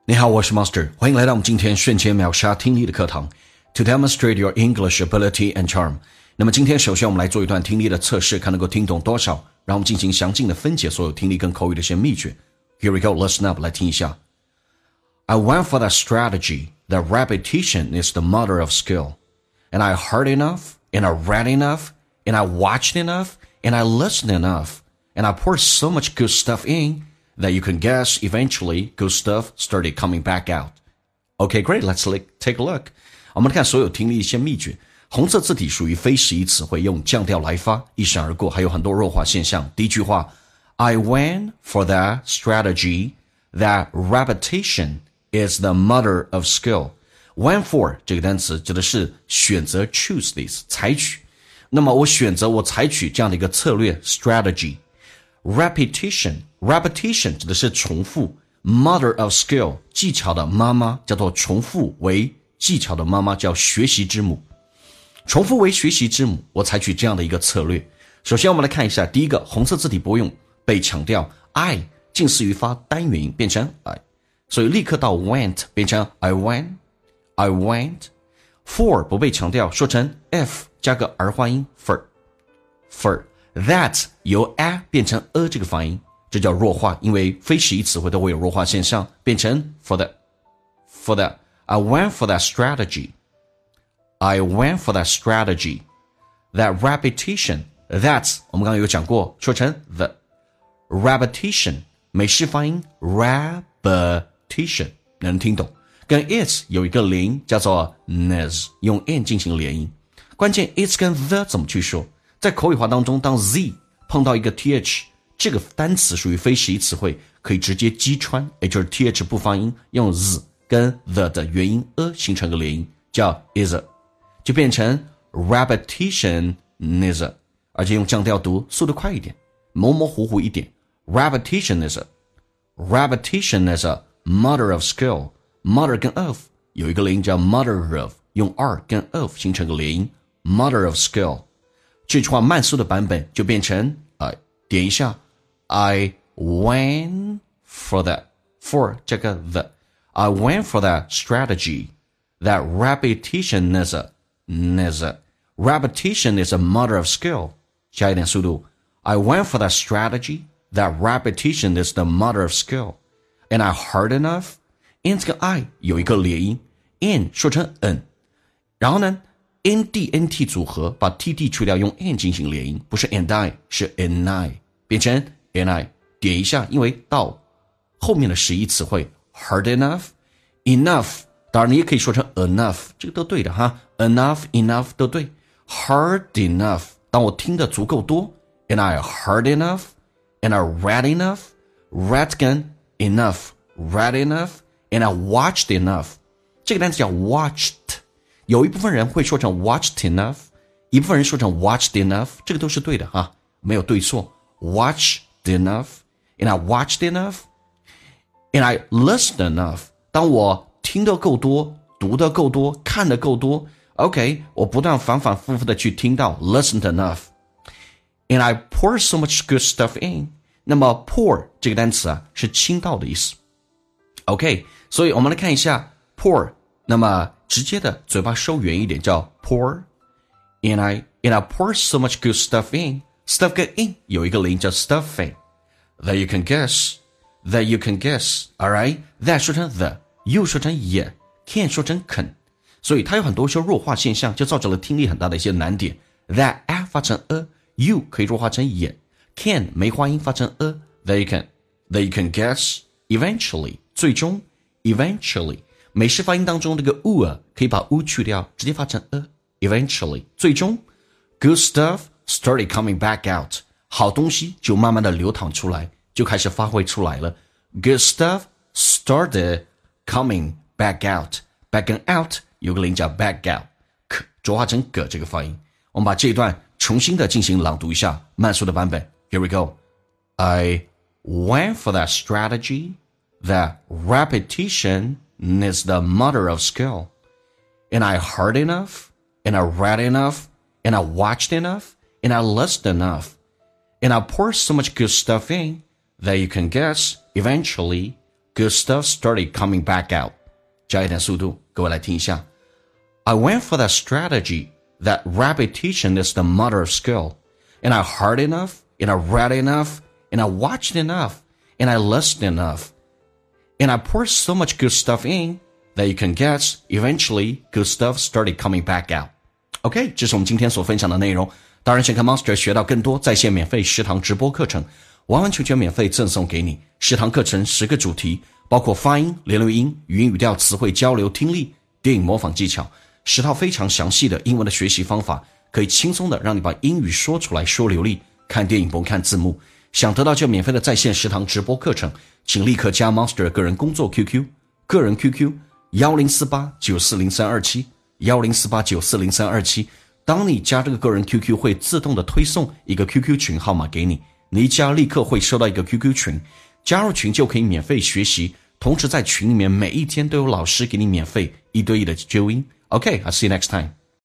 你好，我是 Master， 欢迎来到我们今天瞬间秒杀听力的课堂 To demonstrate your English ability and charm。 那么今天首先我们来做一段听力的测试，看能够听懂多少，让我们进行详尽的分解所有听力跟口语的一些秘诀。 Here we go, listen up， 来听一下。 I went for that strategy that repetition is the mother of skill. And I heard enough, and I read enough, and I watched enough, and I listened enough, and I poured so much good stuff in that you can guess eventually good stuff started coming back out. Okay, great. Let's take a look. 我们来看所有听力一些秘诀。红色字体属于非实义词汇，用降调来发，一闪而过，还有很多弱化现象。第一句话 I went for that strategy that repetition is the mother of skill. Went for 这个单词指的是选择 choose this 采取。那么我采取这样的一个策略 strategy。Repetition 指的是重复 Mother of skill 技巧的妈妈，叫做重复为技巧的妈妈，叫学习之母。重复为学习之母，我采取这样的一个策略。首先我们来看一下第一个，红色字体不用被强调 I 近似于发单元音变成 I， 所以立刻到 went 变成 I went。 For 不被强调，说成 F 加个儿化音 for。 That 由 a 变成这个发音，这叫弱化，因为非实义词汇都会有弱化现象，变成 for that。 I went for that strategy. That repetition. That 我们刚刚有讲过，说成 the repetition 美式发音 repetition 能听懂，跟 its 有一个连音叫做 nes， 用 n 进行连音。关键 its 跟 the 怎么去说？在口语化当中，当 z 碰到一个 th， 这个单词属于非实义词汇，可以直接击穿，也就是 th 不发音，用 z 跟 the 的元音形成个连音，叫 is， 就變成 repetition is， 而且用降调读，速度快一点，模模糊糊一点。repetition is mother of skill。 mother 跟 of 有一个连音叫 mother of， 用 r 跟 of 形成个连音 mother of skill。这句话慢速的版本就变成点一下 I went for that for 这个 the I went for that strategy that repetition is a mother of skill。 加一点速度 I went for that strategy that repetition is the mother of skill and I heard enough。 in 这个 I 有一个连音 in 说成 n， 然后呢ND-NT 组合，把 TD 去掉，用 N 进行连音，不是 and I， 是 and I， 变成 and I。 点一下，因为到后面的实义词汇 heard enough， 当然你也可以说成 enough， 这个都对的哈， enough 都对。 heard enough， 当我听的足够多 and I heard enough and I read enough， read 跟 enough， read enough and I watched enough， 这个单词叫 watched，有一部分人会说成 watched enough， 一部分人说成 watched enough， 这个都是对的哈，没有对错。 watched enough and I watched enough and I listened enough， 当我听得够多，读得够多，看得够多 OK， 我不断反反复复的去听到 listened enough and I poured so much good stuff in。 那么 pour 这个单词是倾倒的意思 OK， 所以我们来看一下 pour， 那么直接的嘴巴收圆一点叫 pour and I pour so much good stuff in。 stuff 跟 in 有一个连叫 stuffing that you can guess alright， that 说成 the， you 说成也， can 说成肯，所以它有很多一些弱化现象，就造成了听力很大的一些难点。 that a 发成 you 可以弱化成也， can 没化音发成that you can guess eventually 最终 eventually，美式发音当中这个 可以把 去掉，直接发成eventually 最终。 good stuff started coming back out， 好东西就慢慢的流淌出来，就开始发挥出来了。 good stuff started coming back out， back and out 有个连叫 back out， 浊化成这个发音。我们把这一段重新的进行朗读一下，慢速的版本。 Here we go。 I went for that strategy that repetition is the mother of skill. And I heard enough, and I read enough, and I watched enough, and I listened enough. And I poured so much good stuff in that you can guess eventually good stuff started coming back out. 加一点速度，各位来听一下。I went for that strategy that repetition is the mother of skill. And I heard enough, and I read enough, and I watched enough, and I listened enough. And I poured so much good stuff in that you can guess eventually good stuff started coming back out. OK, 这是我们今天所分享的内容。当然想看 Monster 学到更多在线免费10堂直播课程，完完全全免费赠送给你。10堂课程10个主题，包括发音、连录音、语音语调、词汇交流、听力、电影模仿技巧，10套非常详细的英文的学习方法，可以轻松的让你把英语说出来，说流利。看电影不用看字幕。想得到这免费的在线10堂直播课程，请立刻加 Monster 个人工作 QQ， 个人 QQ 1048940327 1048940327。当你加这个个人 QQ 会自动的推送一个 QQ 群号码给你，你一加立刻会收到一个 QQ 群，加入群就可以免费学习，同时在群里面每一天都有老师给你免费1对1的纠音。OK, I'll see you next time.